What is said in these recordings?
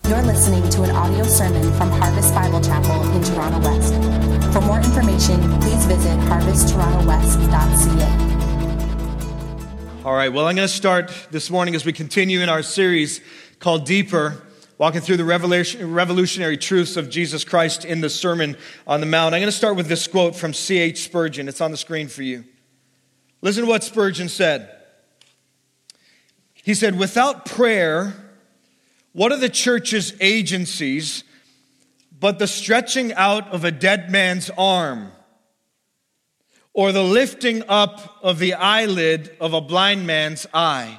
You're listening to an audio sermon from Harvest Bible Chapel in Toronto West. For more information, please visit harvesttoronto.west.ca. All right, well, I'm going to start this morning as we continue in our series called Deeper, walking through the revolutionary truths of Jesus Christ in the Sermon on the Mount. I'm going to start with this quote from C.H. Spurgeon. It's on the screen for you. Listen to what Spurgeon said. He said, "Without prayer, what are the church's agencies but the stretching out of a dead man's arm, or the lifting up of the eyelid of a blind man's eye?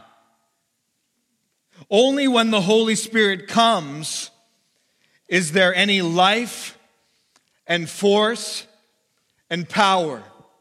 Only when the Holy Spirit comes is there any life and force and power.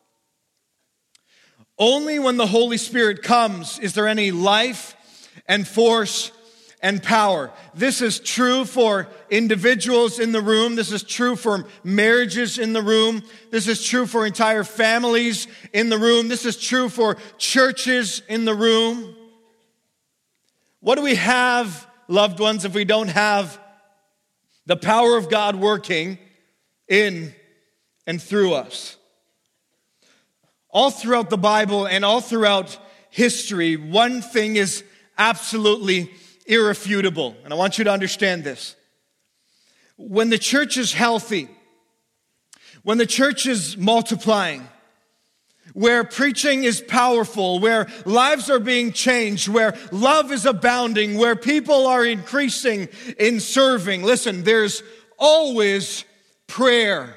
Only when the Holy Spirit comes is there any life and force and power." This is true for individuals in the room. This is true for marriages in the room. This is true for entire families in the room. This is true for churches in the room. What do we have, loved ones, if we don't have the power of God working in and through us? All throughout the Bible and all throughout history, one thing is absolutely irrefutable. And I want you to understand this. When the church is healthy, when the church is multiplying, where preaching is powerful, where lives are being changed, where love is abounding, where people are increasing in serving, listen, there's always prayer.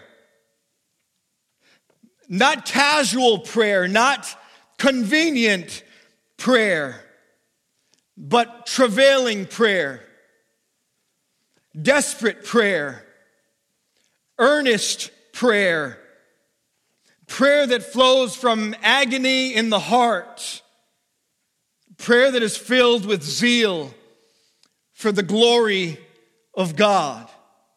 Not casual prayer, not convenient prayer, but travailing prayer, desperate prayer, earnest prayer, prayer that flows from agony in the heart, prayer that is filled with zeal for the glory of God.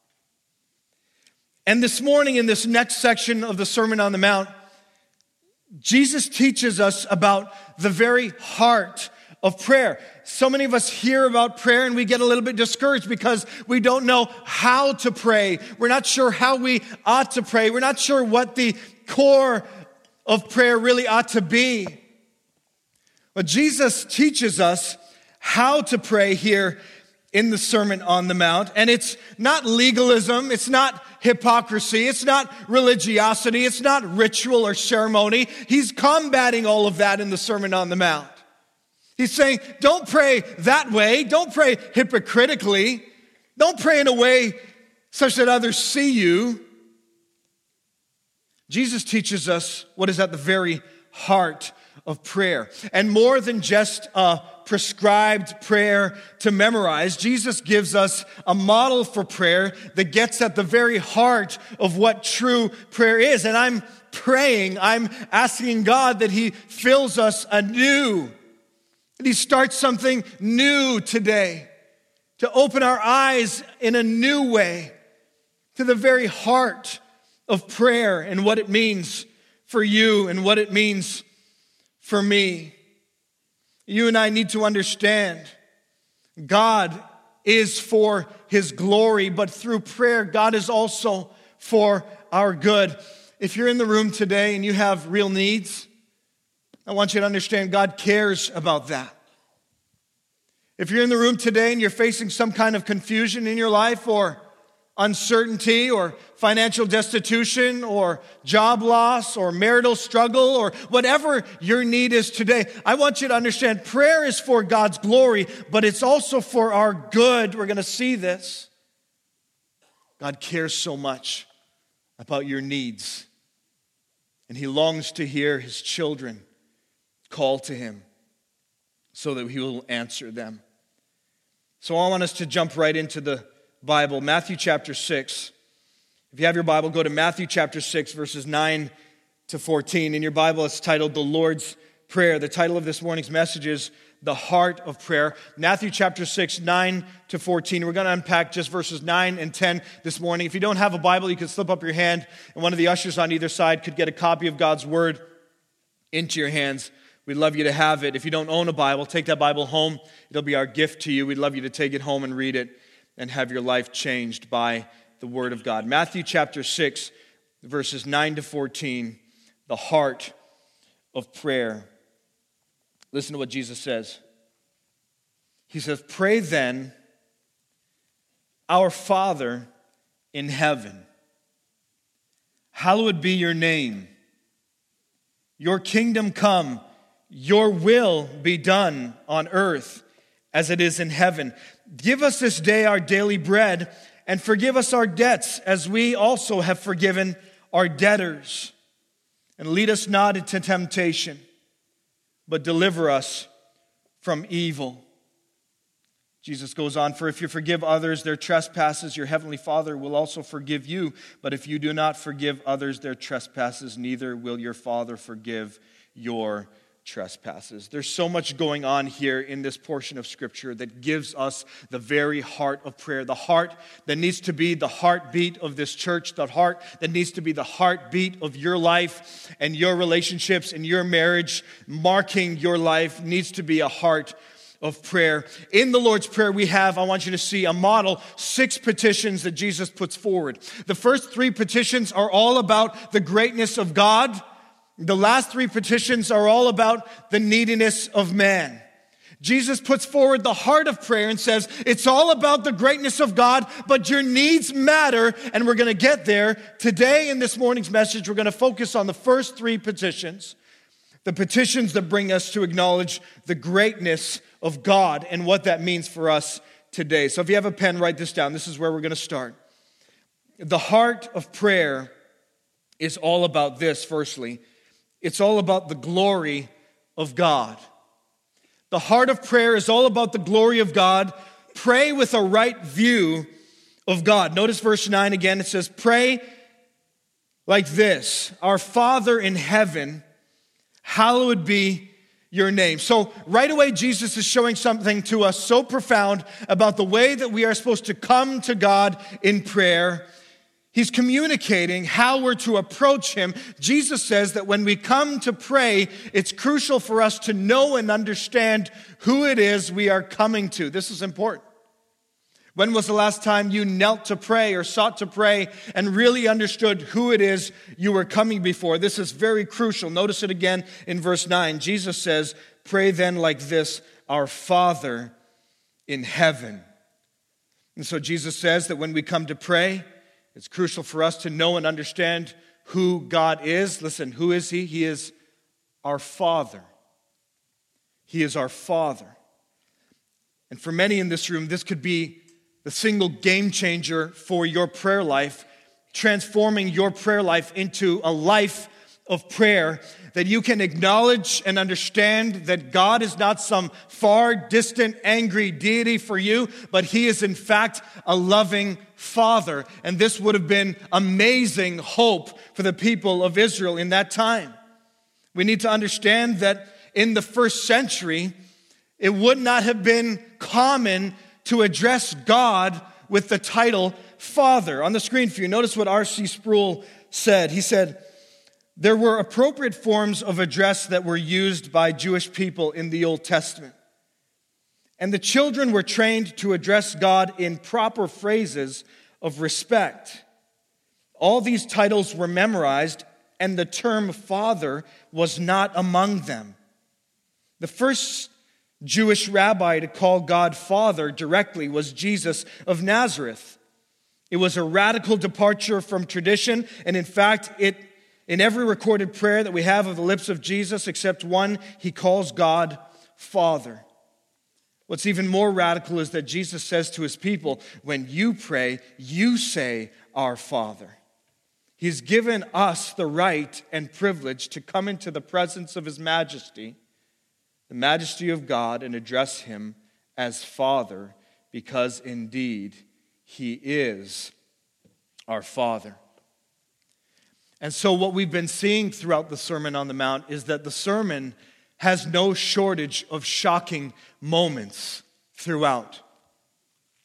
And this morning, in this next section of the Sermon on the Mount, Jesus teaches us about the very heart of prayer. So many of us hear about prayer and we get a little bit discouraged because we don't know how to pray. We're not sure how we ought to pray. We're not sure what the core of prayer really ought to be. But Jesus teaches us how to pray here in the Sermon on the Mount. And it's not legalism, it's not hypocrisy, it's not religiosity, it's not ritual or ceremony. He's combating all of that in the Sermon on the Mount. He's saying, don't pray that way, don't pray hypocritically, don't pray in a way such that others see you. Jesus teaches us what is at the very heart of prayer. And more than just a prescribed prayer to memorize, Jesus gives us a model for prayer that gets at the very heart of what true prayer is. And I'm praying, I'm asking God that He fills us anew, that He starts something new today, to open our eyes in a new way to the very heart of prayer and what it means for you and what it means for me. You and I need to understand God is for His glory, but through prayer, God is also for our good. If you're in the room today and you have real needs, I want you to understand God cares about that. If you're in the room today and you're facing some kind of confusion in your life or uncertainty or financial destitution or job loss or marital struggle or whatever your need is today, I want you to understand prayer is for God's glory, but it's also for our good. We're going to see this. God cares so much about your needs, and He longs to hear His children call to Him so that He will answer them. So I want us to jump right into the Bible, Matthew chapter 6. If you have your Bible, go to Matthew chapter 6, verses 9 to 14. In your Bible, it's titled The Lord's Prayer. The title of this morning's message is The Heart of Prayer. Matthew chapter 6, 9 to 14. We're going to unpack just verses 9 and 10 this morning. If you don't have a Bible, you can slip up your hand, and one of the ushers on either side could get a copy of God's Word into your hands. We'd love you to have it. If you don't own a Bible, take that Bible home. It'll be our gift to you. We'd love you to take it home and read it. and have your life changed by the Word of God. Matthew chapter 6, verses 9 to 14, the heart of prayer. Listen to what Jesus says. He says, "Pray then, our Father in heaven, hallowed be your name. Your kingdom come, your will be done on earth as it is in heaven. Give us this day our daily bread, and forgive us our debts as we also have forgiven our debtors. And lead us not into temptation, but deliver us from evil." Jesus goes on, "For if you forgive others their trespasses, your heavenly Father will also forgive you. But if you do not forgive others their trespasses, neither will your Father forgive your trespasses." There's so much going on here in this portion of Scripture that gives us the very heart of prayer, the heart that needs to be the heartbeat of this church, the heart that needs to be the heartbeat of your life and your relationships and your marriage, marking your life, needs to be a heart of prayer. In the Lord's Prayer we have, I want you to see a model, 6 petitions that Jesus puts forward. The first 3 petitions are all about the greatness of God. The last 3 petitions are all about the neediness of man. Jesus puts forward the heart of prayer and says, it's all about the greatness of God, but your needs matter, and we're going to get there. Today in this morning's message, we're going to focus on the first 3 petitions, the petitions that bring us to acknowledge the greatness of God and what that means for us today. So if you have a pen, write this down. This is where we're going to start. The heart of prayer is all about this, firstly. It's all about the glory of God. The heart of prayer is all about the glory of God. Pray with a right view of God. Notice verse 9 again. It says, "Pray like this, our Father in heaven, hallowed be your name." So right away, Jesus is showing something to us so profound about the way that we are supposed to come to God in prayer. He's communicating how we're to approach Him. Jesus says that when we come to pray, it's crucial for us to know and understand who it is we are coming to. This is important. When was the last time you knelt to pray or sought to pray and really understood who it is you were coming before? This is very crucial. Notice it again in verse 9. Jesus says, "Pray then like this, our Father in heaven." And so Jesus says that when we come to pray, it's crucial for us to know and understand who God is. Listen, who is He? He is our Father. He is our Father. And for many in this room, this could be the single game changer for your prayer life, transforming your prayer life into a life of prayer, that you can acknowledge and understand that God is not some far distant, angry deity for you, but He is in fact a loving Father. And this would have been amazing hope for the people of Israel in that time. We need to understand that in the first century, it would not have been common to address God with the title Father. On the screen for you, notice what R.C. Sproul said. He said, "There were appropriate forms of address that were used by Jewish people in the Old Testament. And the children were trained to address God in proper phrases of respect. All these titles were memorized, and the term Father was not among them. The first Jewish rabbi to call God Father directly was Jesus of Nazareth. It was a radical departure from tradition, and in fact, in every recorded prayer that we have of the lips of Jesus, except one, He calls God Father. What's even more radical is that Jesus says to His people, when you pray, you say, our Father. He's given us the right and privilege to come into the presence of His majesty, the majesty of God, and address Him as Father, because indeed He is our Father. And so what we've been seeing throughout the Sermon on the Mount is that the sermon has no shortage of shocking moments throughout.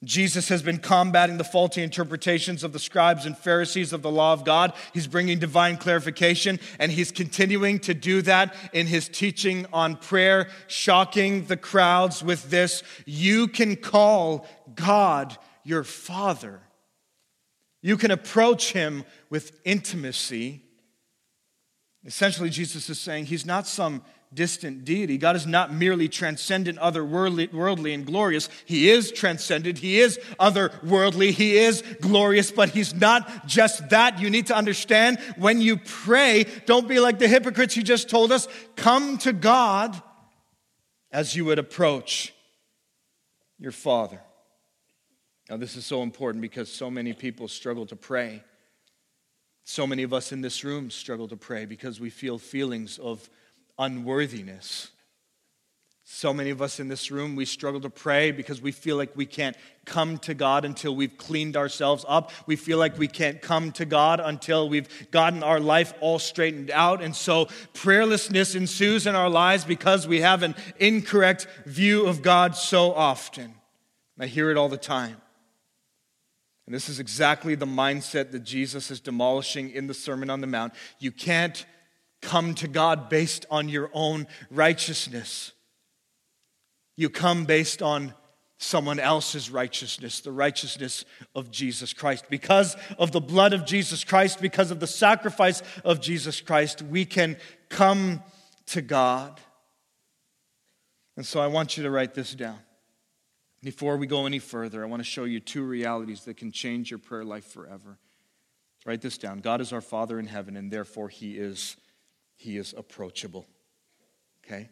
Jesus has been combating the faulty interpretations of the scribes and Pharisees of the law of God. He's bringing divine clarification, and he's continuing to do that in his teaching on prayer, shocking the crowds with this: you can call God your Father. You can approach him with intimacy. Essentially, Jesus is saying he's not some distant deity. God is not merely transcendent, otherworldly, and glorious. He is transcendent. He is otherworldly. He is glorious, but he's not just that. You need to understand, when you pray, don't be like the hypocrites he just told us. Come to God as you would approach your Father. Now, this is so important because so many people struggle to pray. So many of us in this room struggle to pray because we feel feelings of unworthiness. So many of us in this room, we struggle to pray because we feel like we can't come to God until we've cleaned ourselves up. We feel like we can't come to God until we've gotten our life all straightened out. And so prayerlessness ensues in our lives because we have an incorrect view of God so often. I hear it all the time. And this is exactly the mindset that Jesus is demolishing in the Sermon on the Mount. You can't come to God based on your own righteousness. You come based on someone else's righteousness, the righteousness of Jesus Christ. Because of the blood of Jesus Christ, because of the sacrifice of Jesus Christ, we can come to God. And so I want you to write this down. Before we go any further, I want to show you two realities that can change your prayer life forever. Write this down. God is our Father in heaven, and therefore He is approachable. Okay?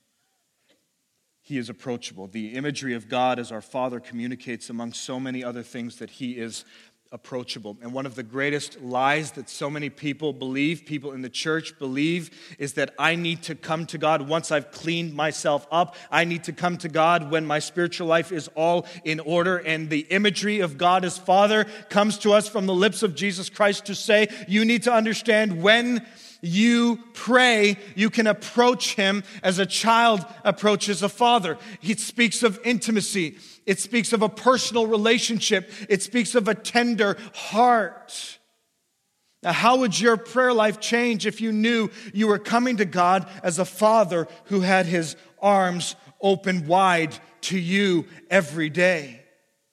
He is approachable. The imagery of God as our Father communicates among so many other things that He is approachable. And one of the greatest lies that so many people believe, people in the church believe, is that I need to come to God once I've cleaned myself up. I need to come to God when my spiritual life is all in order. And the imagery of God as Father comes to us from the lips of Jesus Christ to say, you need to understand, when you pray, you can approach Him as a child approaches a father. It speaks of intimacy. It speaks of a personal relationship. It speaks of a tender heart. Now, how would your prayer life change if you knew you were coming to God as a father who had His arms open wide to you every day?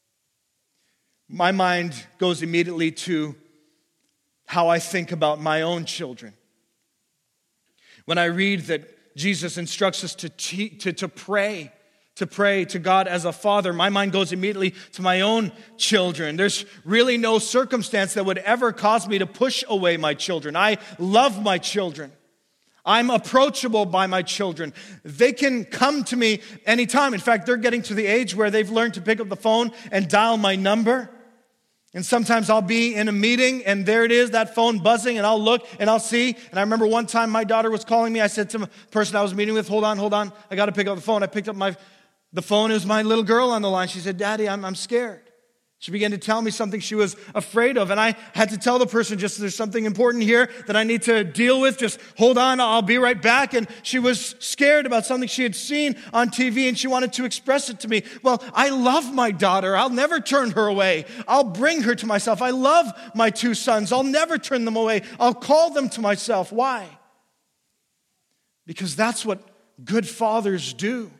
My mind goes immediately to how I think about my own children. When I read that Jesus instructs us to pray to God as a father, my mind goes immediately to my own children. There's really no circumstance that would ever cause me to push away my children. I love my children. I'm approachable by my children. They can come to me anytime. In fact, they're getting to the age where they've learned to pick up the phone and dial my number. And sometimes I'll be in a meeting and there it is, that phone buzzing, and I'll look and I'll see. And I remember one time my daughter was calling me. I said to the person I was meeting with, hold on, I got to pick up the phone. I picked up the phone. It was my little girl on the line. She said, Daddy, I'm scared. She began to tell me something she was afraid of. And I had to tell the person, just there's something important here that I need to deal with. Just hold on, I'll be right back. And she was scared about something she had seen on TV and she wanted to express it to me. Well, I love my daughter. I'll never turn her away. I'll bring her to myself. I love my two sons. I'll never turn them away. I'll call them to myself. Why? Because that's what good fathers do.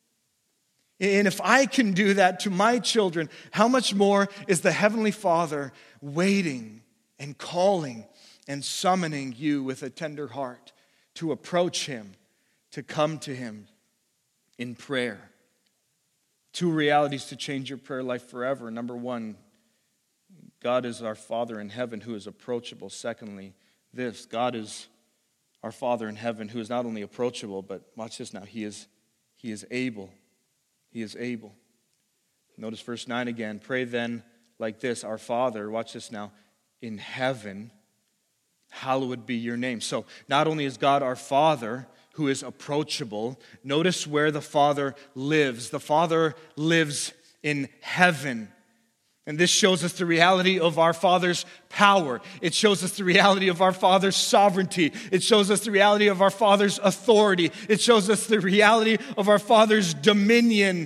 And if I can do that to my children, how much more is the Heavenly Father waiting and calling and summoning you with a tender heart to approach Him, to come to Him in prayer? Two realities to change your prayer life forever. Number one, God is our Father in heaven who is approachable. Secondly, God is our Father in heaven who is not only approachable, but watch this now, He is able. He is able. Notice verse 9 again. Pray then like this, our Father, watch this now, in heaven, hallowed be your name. So not only is God our Father who is approachable, notice where the Father lives. The Father lives in heaven. And this shows us the reality of our Father's power. It shows us the reality of our Father's sovereignty. It shows us the reality of our Father's authority. It shows us the reality of our Father's dominion.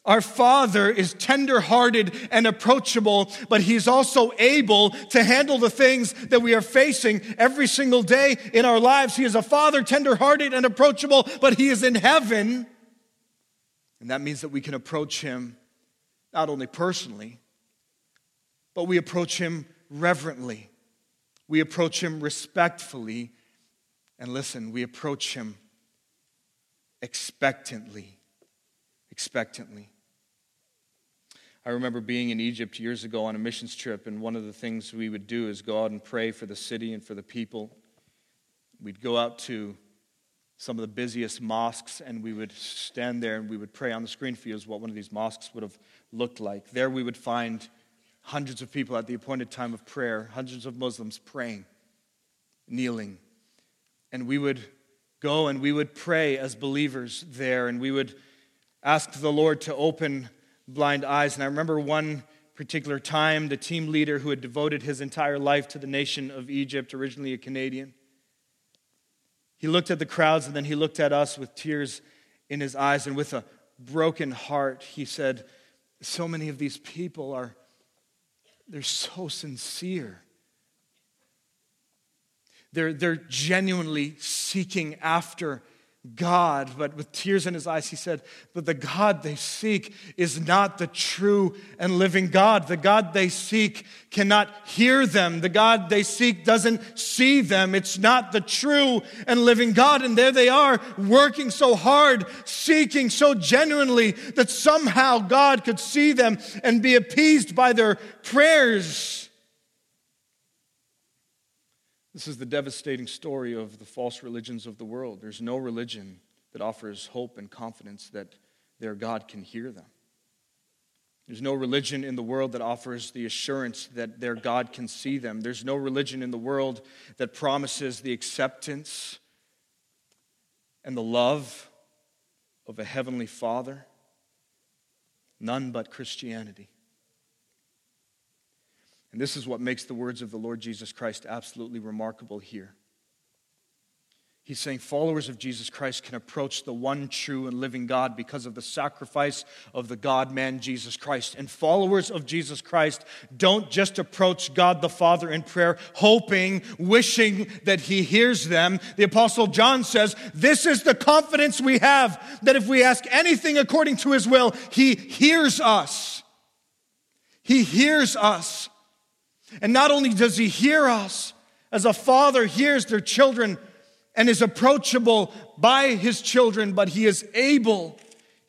Our Father is tender-hearted and approachable, but He's also able to handle the things that we are facing every single day in our lives. He is a Father, tender-hearted and approachable, but He is in heaven. And that means that we can approach Him not only personally, but we approach Him reverently. We approach Him respectfully. And listen, we approach Him expectantly. Expectantly. I remember being in Egypt years ago on a missions trip, and one of the things we would do is go out and pray for the city and for the people. We'd go out to some of the busiest mosques, and we would stand there and we would pray. On the screen for you is what one of these mosques would have looked like. There we would find hundreds of people at the appointed time of prayer, hundreds of Muslims praying, kneeling. And we would go and we would pray as believers there, and we would ask the Lord to open blind eyes. And I remember one particular time, the team leader who had devoted his entire life to the nation of Egypt, originally a Canadian, he looked at the crowds and then he looked at us with tears in his eyes, and with a broken heart, he said, so many of these people they're so sincere. They're genuinely seeking after God, but with tears in his eyes, he said, but the God they seek is not the true and living God. The God they seek cannot hear them. The God they seek doesn't see them. It's not the true and living God. And there they are, working so hard, seeking so genuinely that somehow God could see them and be appeased by their prayers. This is the devastating story of the false religions of the world. There's no religion that offers hope and confidence that their God can hear them. There's no religion in the world that offers the assurance that their God can see them. There's no religion in the world that promises the acceptance and the love of a heavenly Father. None but Christianity. And this is what makes the words of the Lord Jesus Christ absolutely remarkable here. He's saying followers of Jesus Christ can approach the one true and living God because of the sacrifice of the God-man Jesus Christ. And followers of Jesus Christ don't just approach God the Father in prayer, hoping, wishing that He hears them. The Apostle John says, this is the confidence we have, that if we ask anything according to His will, He hears us. He hears us. And not only does He hear us, as a father hears their children and is approachable by his children, but He is able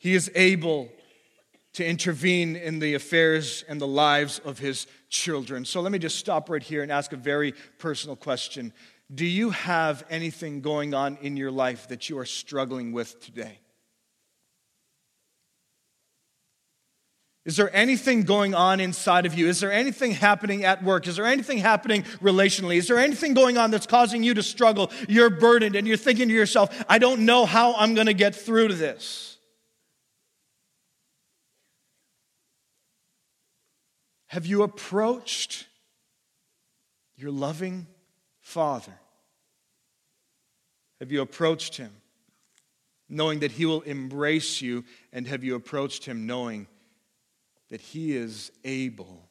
to intervene in the affairs and the lives of His children. So let me just stop right here and ask a very personal question. Do you have anything going on in your life that you are struggling with today? Is there anything going on inside of you? Is there anything happening at work? Is there anything happening relationally? Is there anything going on that's causing you to struggle? You're burdened and you're thinking to yourself, I don't know how I'm going to get through to this. Have you approached your loving Father? Have you approached Him knowing that He will embrace you? And have you approached Him knowing that He is able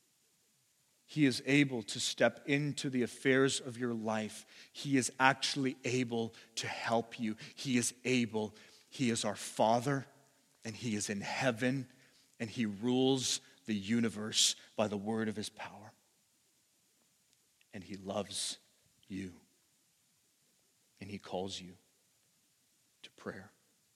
to step into the affairs of your life? He is actually able to help you. He is able. He is our Father, and He is in heaven, and He rules the universe by the word of His power. And He loves you, and He calls you to prayer.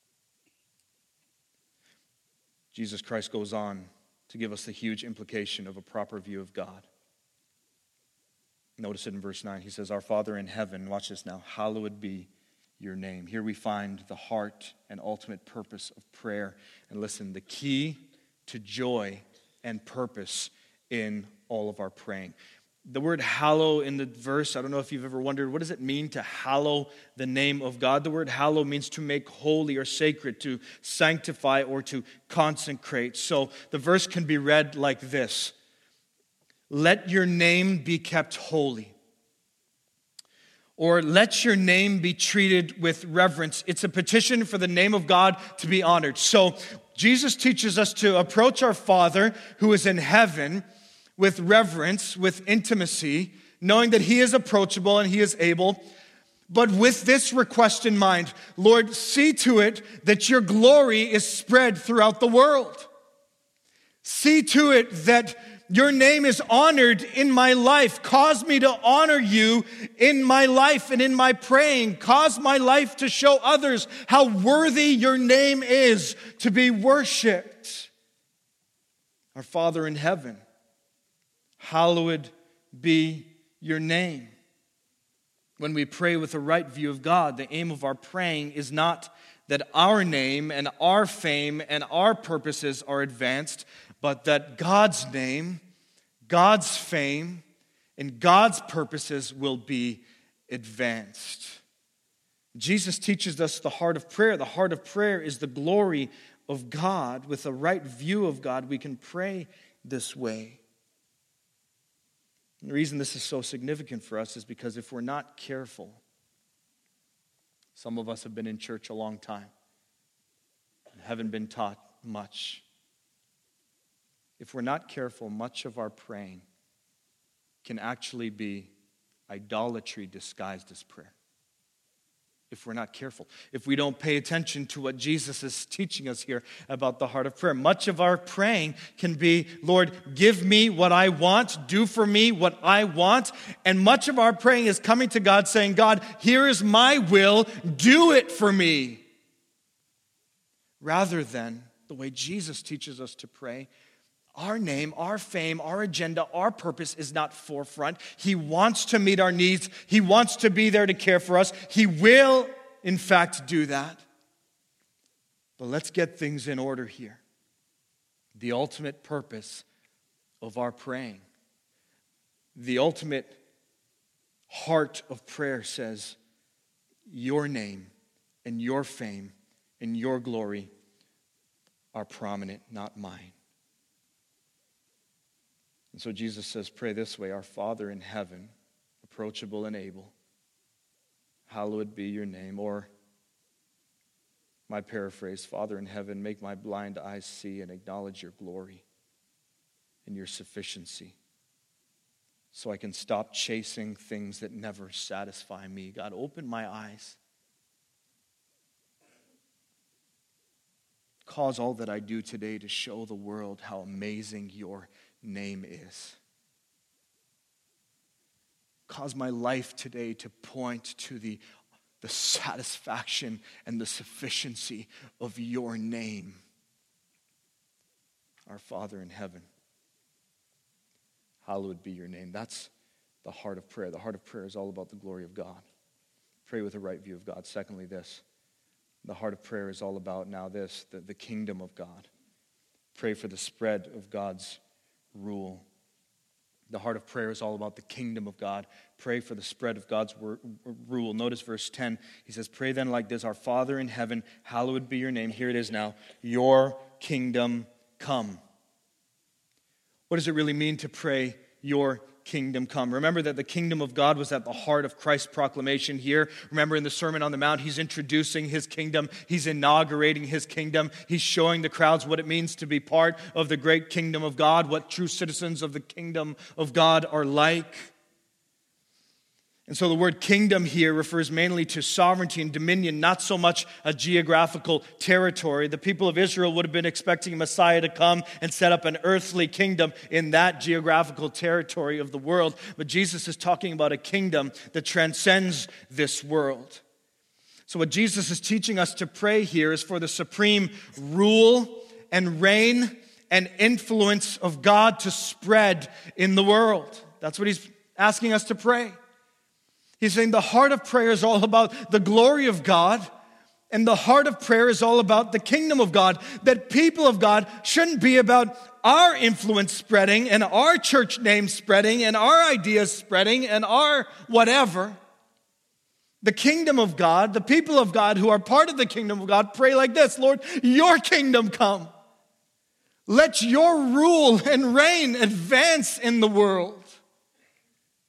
Jesus Christ goes on to give us the huge implication of a proper view of God. Notice it in verse 9. He says, our Father in heaven, watch this now, hallowed be your name. Here we find the heart and ultimate purpose of prayer. And listen, the key to joy and purpose in all of our praying. The word hallow in the verse, I don't know if you've ever wondered, what does it mean to hallow the name of God? The word hallow means to make holy or sacred, to sanctify or to consecrate. So the verse can be read like this: let your name be kept holy. Or let your name be treated with reverence. It's a petition for the name of God to be honored. So Jesus teaches us to approach our Father who is in heaven with reverence, with intimacy, knowing that He is approachable and He is able, but with this request in mind: Lord, see to it that your glory is spread throughout the world. See to it that your name is honored in my life. Cause me to honor you in my life and in my praying. Cause my life to show others how worthy your name is to be worshiped. Our Father in heaven, hallowed be your name. When we pray with a right view of God, the aim of our praying is not that our name and our fame and our purposes are advanced, but that God's name, God's fame, and God's purposes will be advanced. Jesus teaches us the heart of prayer. The heart of prayer is the glory of God. With a right view of God, we can pray this way. And the reason this is so significant for us is because if we're not careful, some of us have been in church a long time and haven't been taught much. If we're not careful, much of our praying can actually be idolatry disguised as prayer. If we're not careful, if we don't pay attention to what Jesus is teaching us here about the heart of prayer, much of our praying can be, Lord, give me what I want, do for me what I want. And much of our praying is coming to God saying, God, here is my will, do it for me. Rather than the way Jesus teaches us to pray, our name, our fame, our agenda, our purpose is not forefront. He wants to meet our needs. He wants to be there to care for us. He will, in fact, do that. But let's get things in order here. The ultimate purpose of our praying, the ultimate heart of prayer says, your name and your fame and your glory are prominent, not mine. And so Jesus says, pray this way: Our Father in heaven, approachable and able, hallowed be your name. Or my paraphrase, Father in heaven, make my blind eyes see and acknowledge your glory and your sufficiency, so I can stop chasing things that never satisfy me. God, open my eyes. Cause all that I do today to show the world how amazing your name is. Cause my life today to point to the satisfaction and the sufficiency of your name. Our Father in heaven, hallowed be your name. That's the heart of prayer. The heart of prayer is all about the glory of God. Pray with a right view of God. Secondly, this. The heart of prayer is all about now this, the kingdom of God. Pray for the spread of God's rule. The heart of prayer is all about the kingdom of God. Pray for the spread of God's rule. Notice verse 10. He says, pray then like this: Our Father in heaven, hallowed be your name. Here it is now. Your kingdom come. What does it really mean to pray, your kingdom come? Remember that the kingdom of God was at the heart of Christ's proclamation here. Remember in the Sermon on the Mount, he's introducing his kingdom. He's inaugurating his kingdom. He's showing the crowds what it means to be part of the great kingdom of God, what true citizens of the kingdom of God are like. And so the word kingdom here refers mainly to sovereignty and dominion, not so much a geographical territory. The people of Israel would have been expecting a Messiah to come and set up an earthly kingdom in that geographical territory of the world. But Jesus is talking about a kingdom that transcends this world. So what Jesus is teaching us to pray here is for the supreme rule and reign and influence of God to spread in the world. That's what he's asking us to pray. He's saying the heart of prayer is all about the glory of God, and the heart of prayer is all about the kingdom of God. That people of God shouldn't be about our influence spreading and our church name spreading and our ideas spreading and our whatever. The kingdom of God, the people of God who are part of the kingdom of God, pray like this: Lord, your kingdom come. Let your rule and reign advance in the world.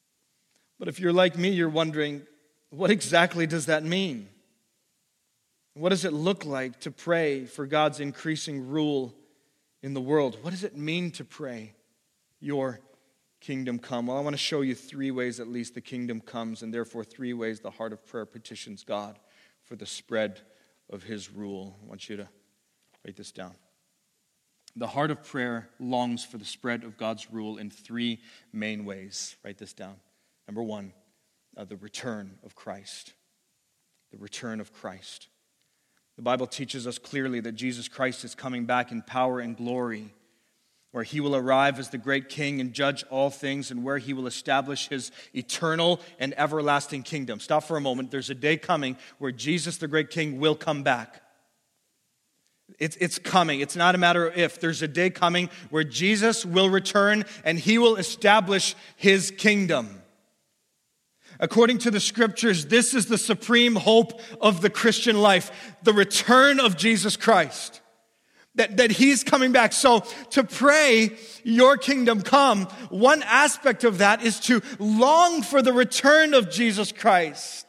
But if you're like me, you're wondering, what exactly does that mean? What does it look like to pray for God's increasing rule in the world? What does it mean to pray, your kingdom come? Well, I want to show you 3 ways at least the kingdom comes, and therefore 3 ways the heart of prayer petitions God for the spread of his rule. I want you to write this down. The heart of prayer longs for the spread of God's rule in 3 main ways. Write this down. Number 1, the return of Christ. The return of Christ. The Bible teaches us clearly that Jesus Christ is coming back in power and glory, where he will arrive as the great king and judge all things, and where he will establish his eternal and everlasting kingdom. Stop for a moment. There's a day coming where Jesus, the great king, will come back. It's coming. It's not a matter of if. There's a day coming where Jesus will return and he will establish his kingdom. According to the scriptures, this is the supreme hope of the Christian life, the return of Jesus Christ. That he's coming back. So to pray, your kingdom come, one aspect of that is to long for the return of Jesus Christ.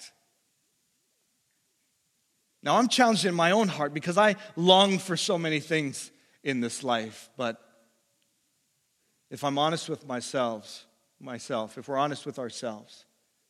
Now, I'm challenged in my own heart because I long for so many things in this life. But if I'm honest with myself, if we're honest with ourselves,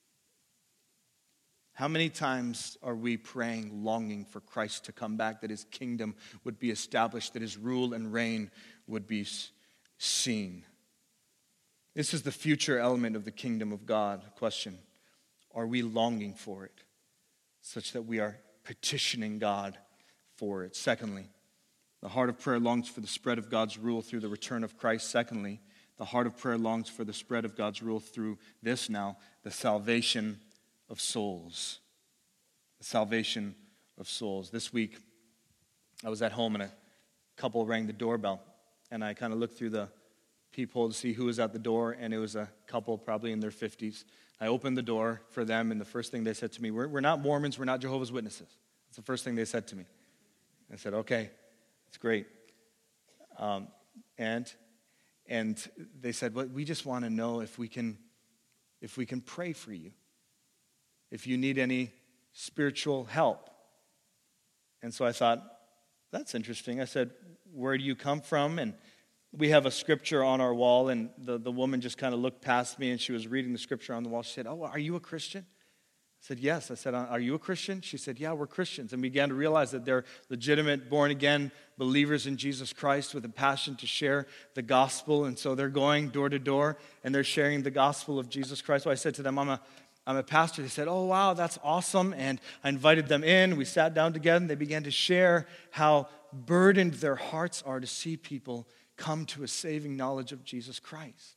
how many times are we praying, longing for Christ to come back, that his kingdom would be established, that his rule and reign would be seen? This is the future element of the kingdom of God. Question: are we longing for it such that we are petitioning God for it? Secondly, the heart of prayer longs for the spread of God's rule through the return of Christ. Secondly, the heart of prayer longs for the spread of God's rule through this now, the salvation of souls. The salvation of souls. This week, I was at home and a couple rang the doorbell, and I kind of looked through the peephole to see who was at the door, and it was a couple probably in their 50s. I opened the door for them, and the first thing they said to me, we're not Mormons, we're not Jehovah's Witnesses. That's the first thing they said to me. I said, okay, that's great. And they said, well, we just want to know if we can pray for you, if you need any spiritual help. And so I thought, that's interesting. I said, where do you come from? And we have a scripture on our wall, and the woman just kind of looked past me, and she was reading the scripture on the wall. She said, oh, are you a Christian? I said, yes. I said, are you a Christian? She said, yeah, we're Christians. And we began to realize that they're legitimate, born-again believers in Jesus Christ with a passion to share the gospel. And so they're going door to door, and they're sharing the gospel of Jesus Christ. So I said to them, I'm a pastor. They said, oh, wow, that's awesome. And I invited them in. We sat down together, and they began to share how burdened their hearts are to see people come to a saving knowledge of Jesus Christ.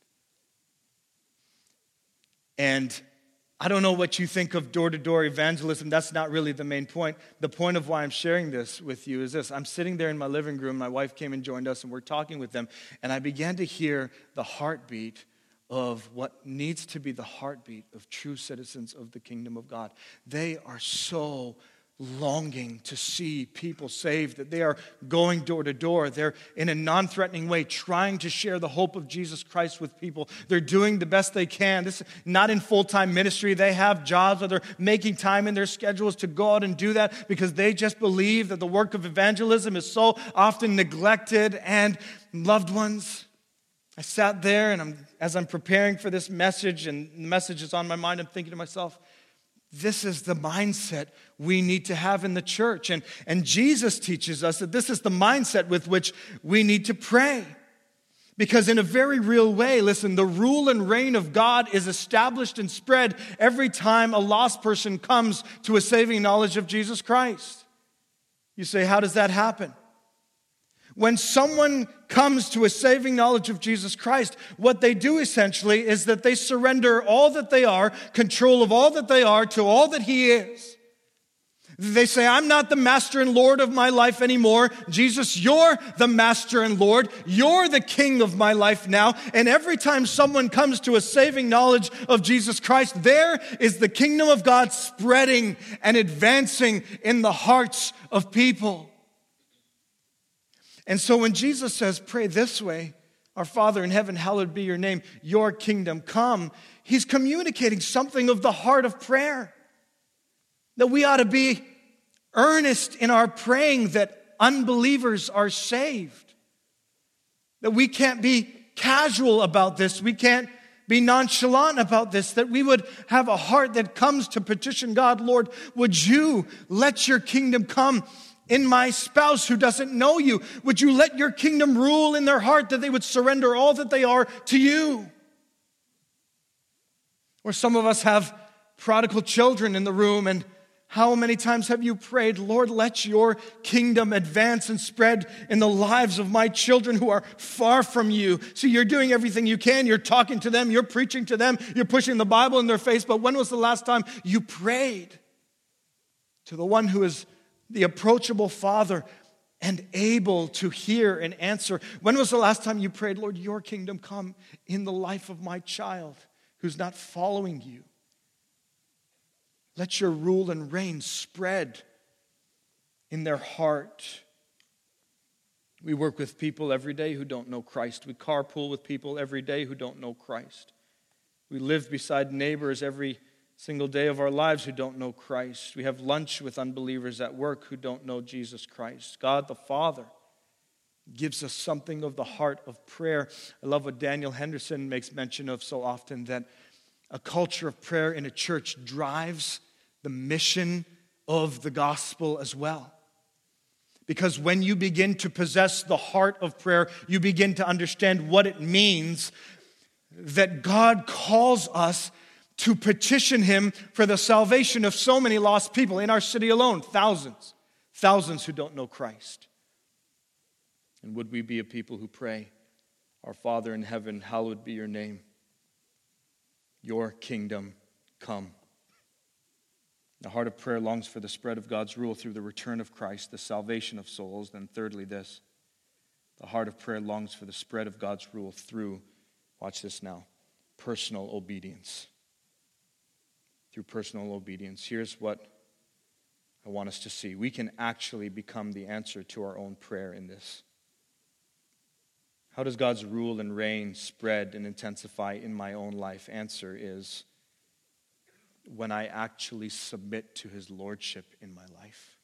And I don't know what you think of door-to-door evangelism. That's not really the main point. The point of why I'm sharing this with you is this. I'm sitting there in my living room. My wife came and joined us, and we're talking with them. And I began to hear the heartbeat of what needs to be the heartbeat of true citizens of the kingdom of God. They are so longing to see people saved that they are going door to door. They're in a non-threatening way trying to share the hope of Jesus Christ with people. They're doing the best they can. This is not in full-time ministry. They have jobs, or they're making time in their schedules to go out and do that because they just believe that the work of evangelism is so often neglected. And loved ones, I sat there, and as I'm preparing for this message, and the message is on my mind, I'm thinking to myself, this is the mindset we need to have in the church. And Jesus teaches us that this is the mindset with which we need to pray. Because in a very real way, listen, the rule and reign of God is established and spread every time a lost person comes to a saving knowledge of Jesus Christ. You say, how does that happen? When someone comes to a saving knowledge of Jesus Christ, what they do essentially is that they surrender all that they are, control of all that they are, to all that He is. They say, I'm not the master and Lord of my life anymore. Jesus, you're the master and Lord. You're the king of my life now. And every time someone comes to a saving knowledge of Jesus Christ, there is the kingdom of God spreading and advancing in the hearts of people. And so when Jesus says, pray this way, our Father in heaven, hallowed be your name, your kingdom come, He's communicating something of the heart of prayer. That we ought to be earnest in our praying that unbelievers are saved. That we can't be casual about this. We can't be nonchalant about this. That we would have a heart that comes to petition God, Lord, would you let your kingdom come in my spouse who doesn't know you? Would you let your kingdom rule in their heart, that they would surrender all that they are to you? Or some of us have prodigal children in the room, and how many times have you prayed, Lord, let your kingdom advance and spread in the lives of my children who are far from you? See, you're doing everything you can. You're talking to them. You're preaching to them. You're pushing the Bible in their face. But when was the last time you prayed to the one who is the approachable Father and able to hear and answer? When was the last time you prayed, Lord, your kingdom come in the life of my child who's not following you? Let your rule and reign spread in their heart. We work with people every day who don't know Christ. We carpool with people every day who don't know Christ. We live beside neighbors every single day of our lives who don't know Christ. We have lunch with unbelievers at work who don't know Jesus Christ. God the Father gives us something of the heart of prayer. I love what Daniel Henderson makes mention of so often, that a culture of prayer in a church drives the mission of the gospel as well. Because when you begin to possess the heart of prayer, you begin to understand what it means that God calls us to petition Him for the salvation of so many lost people. In our city alone, thousands who don't know Christ. And would we be a people who pray, Our Father in heaven, hallowed be your name. Your kingdom come. The heart of prayer longs for the spread of God's rule through the return of Christ, the salvation of souls. Then thirdly, this. The heart of prayer longs for the spread of God's rule through, watch this now, personal obedience. Through personal obedience. Here's what I want us to see. We can actually become the answer to our own prayer in this. How does God's rule and reign spread and intensify in my own life? Answer is when I actually submit to His lordship in my life.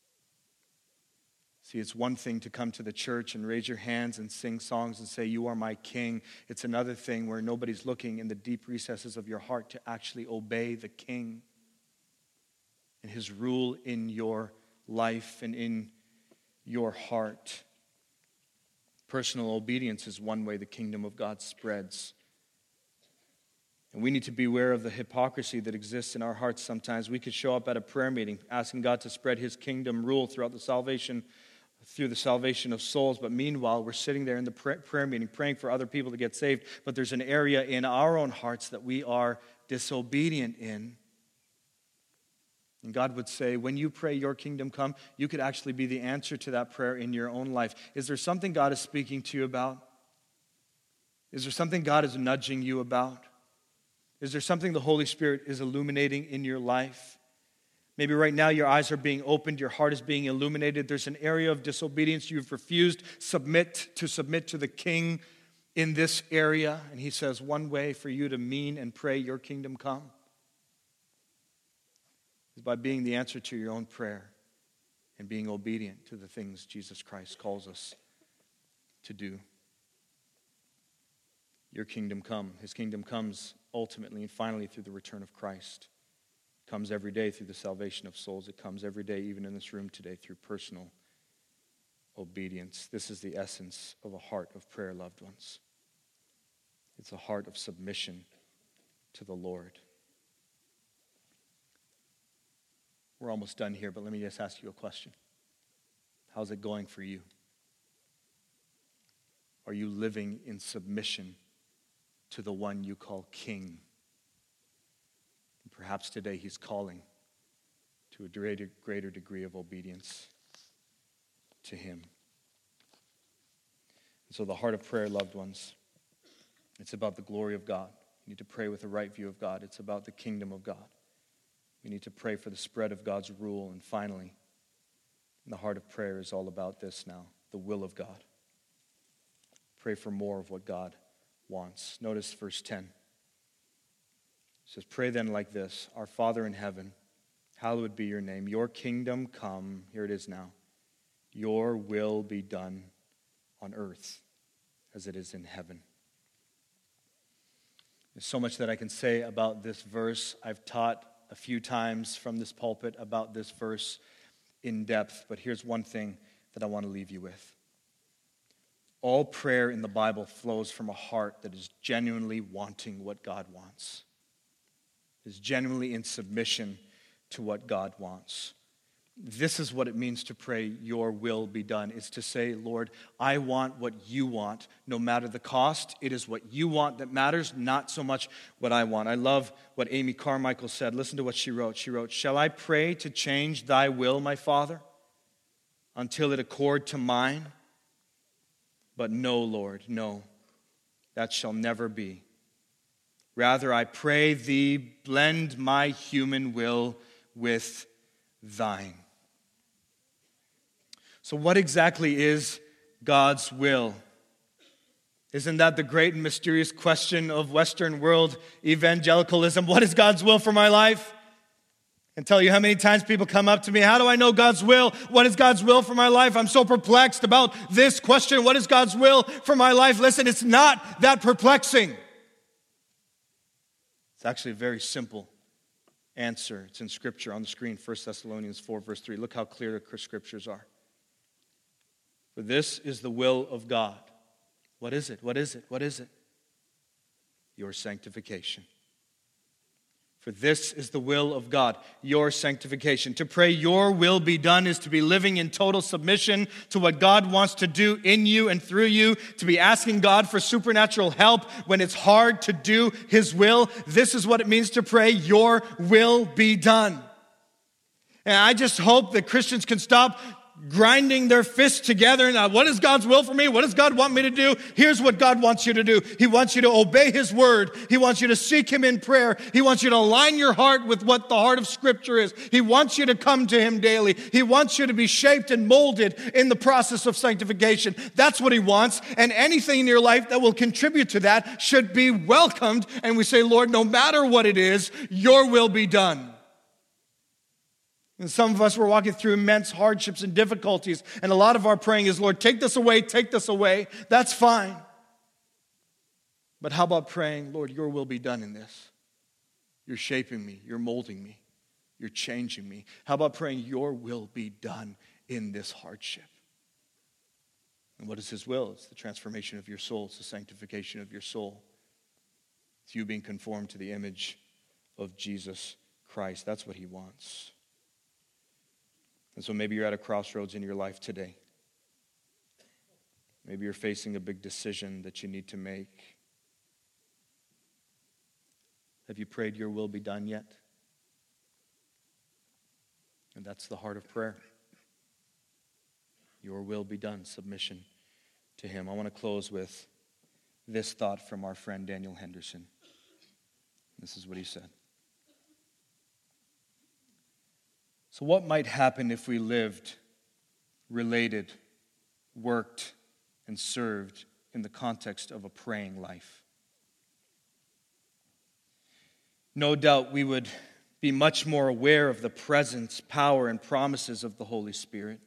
See, it's one thing to come to the church and raise your hands and sing songs and say, you are my king. It's another thing where nobody's looking in the deep recesses of your heart to actually obey the king and His rule in your life and in your heart. Personal obedience is one way the kingdom of God spreads. And we need to be aware of the hypocrisy that exists in our hearts sometimes. We could show up at a prayer meeting asking God to spread His kingdom rule throughout through the salvation of souls. But meanwhile, we're sitting there in the prayer meeting praying for other people to get saved. But there's an area in our own hearts that we are disobedient in. And God would say, when you pray your kingdom come, you could actually be the answer to that prayer in your own life. Is there something God is speaking to you about? Is there something God is nudging you about? Is there something the Holy Spirit is illuminating in your life? Maybe right now your eyes are being opened, your heart is being illuminated. There's an area of disobedience. You've refused to submit to the King in this area. And He says, one way for you to mean and pray your kingdom come is by being the answer to your own prayer and being obedient to the things Jesus Christ calls us to do. Your kingdom come. His kingdom comes ultimately and finally through the return of Christ. It comes every day through the salvation of souls. It comes every day, even in this room today, through personal obedience. This is the essence of a heart of prayer, loved ones. It's a heart of submission to the Lord. We're almost done here, but let me just ask you a question. How's it going for you? Are you living in submission to the one you call King? And perhaps today He's calling to a greater degree of obedience to Him. And so the heart of prayer, loved ones, it's about the glory of God. You need to pray with a right view of God. It's about the kingdom of God. We need to pray for the spread of God's rule. And finally, the heart of prayer is all about this now, the will of God. Pray for more of what God wants. Notice verse 10. It says, pray then like this, Our Father in heaven, hallowed be your name. Your kingdom come. Here it is now. Your will be done on earth as it is in heaven. There's so much that I can say about this verse. I've taught a few times from this pulpit about this verse in depth, but here's one thing that I want to leave you with. All prayer in the Bible flows from a heart that is genuinely wanting what God wants, is genuinely in submission to what God wants. This is what it means to pray, your will be done. It's to say, Lord, I want what you want, no matter the cost. It is what you want that matters, not so much what I want. I love what Amy Carmichael said. Listen to what she wrote. She wrote, shall I pray to change thy will, my Father, until it accord to mine? But no, Lord, no, that shall never be. Rather, I pray thee, blend my human will with thine. So what exactly is God's will? Isn't that the great and mysterious question of Western world evangelicalism? What is God's will for my life? I can tell you how many times people come up to me, how do I know God's will? What is God's will for my life? I'm so perplexed about this question. What is God's will for my life? Listen, it's not that perplexing. It's actually a very simple answer. It's in Scripture on the screen, 1 Thessalonians 4, verse 3. Look how clear the Scriptures are. For this is the will of God. What is it? What is it? What is it? Your sanctification. For this is the will of God, your sanctification. To pray your will be done is to be living in total submission to what God wants to do in you and through you, to be asking God for supernatural help when it's hard to do His will. This is what it means to pray, your will be done. And I just hope that Christians can stop grinding their fists together. And what is God's will for me? What does God want me to do? Here's what God wants you to do. He wants you to obey His word. He wants you to seek Him in prayer. He wants you to align your heart with what the heart of Scripture is. He wants you to come to Him daily. He wants you to be shaped and molded in the process of sanctification. That's what He wants. And anything in your life that will contribute to that should be welcomed. And we say, Lord, no matter what it is, your will be done. And some of us were walking through immense hardships and difficulties, and a lot of our praying is, Lord, take this away, take this away. That's fine. But how about praying, Lord, your will be done in this? You're shaping me, you're molding me, you're changing me. How about praying, your will be done in this hardship? And what is His will? It's the transformation of your soul, it's the sanctification of your soul. It's you being conformed to the image of Jesus Christ. That's what He wants. And so maybe you're at a crossroads in your life today. Maybe you're facing a big decision that you need to make. Have you prayed your will be done yet? And that's the heart of prayer. Your will be done, submission to Him. I want to close with this thought from our friend Daniel Henderson. This is what he said. So what might happen if we lived, related, worked, and served in the context of a praying life? No doubt we would be much more aware of the presence, power, and promises of the Holy Spirit.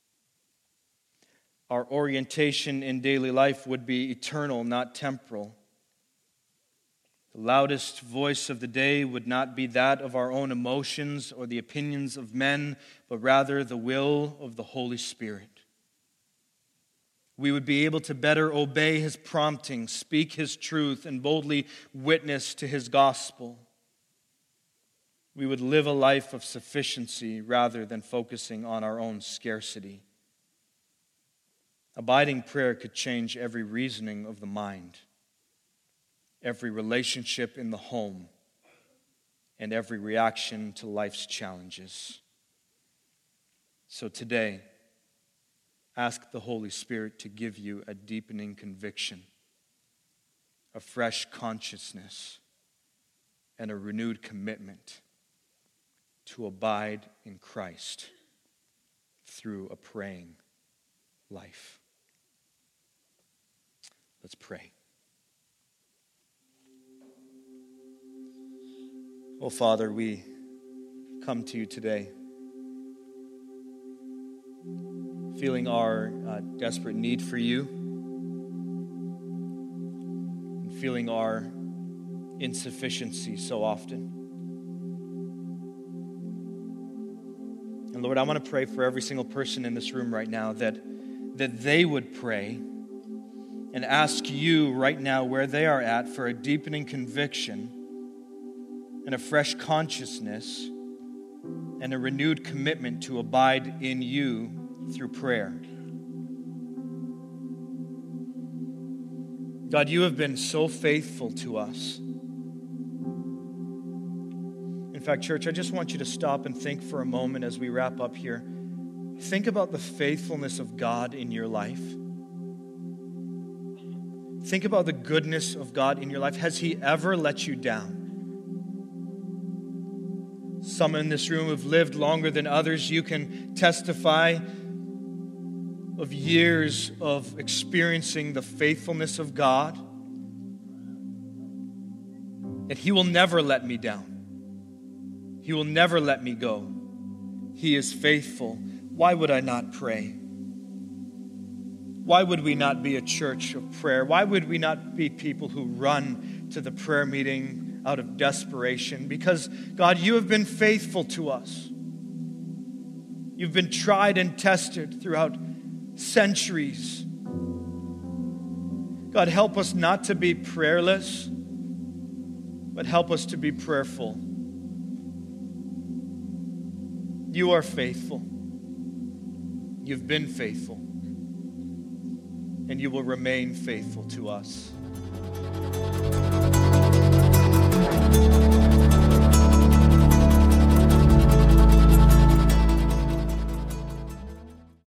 Our orientation in daily life would be eternal, not temporal. The loudest voice of the day would not be that of our own emotions or the opinions of men, but rather the will of the Holy Spirit. We would be able to better obey His prompting, speak His truth, and boldly witness to His gospel. We would live a life of sufficiency rather than focusing on our own scarcity. Abiding prayer could change every reasoning of the mind, every relationship in the home, and every reaction to life's challenges. So today, ask the Holy Spirit to give you a deepening conviction, a fresh consciousness, and a renewed commitment to abide in Christ through a praying life. Let's pray. Oh, Father, we come to you today, feeling our desperate need for you, and feeling our insufficiency so often. And Lord, I want to pray for every single person in this room right now that they would pray and ask you right now where they are at for a deepening conviction and a fresh consciousness and a renewed commitment to abide in you through prayer. God, you have been so faithful to us. In fact, church, I just want you to stop and think for a moment as we wrap up here. Think about the faithfulness of God in your life. Think about the goodness of God in your life. Has He ever let you down? Some in this room have lived longer than others. You can testify of years of experiencing the faithfulness of God. And He will never let me down. He will never let me go. He is faithful. Why would I not pray? Why would we not be a church of prayer? Why would we not be people who run to the prayer meeting out of desperation? Because, God, you have been faithful to us. You've been tried and tested throughout centuries. God, help us not to be prayerless, but help us to be prayerful. You are faithful. You've been faithful. And you will remain faithful to us.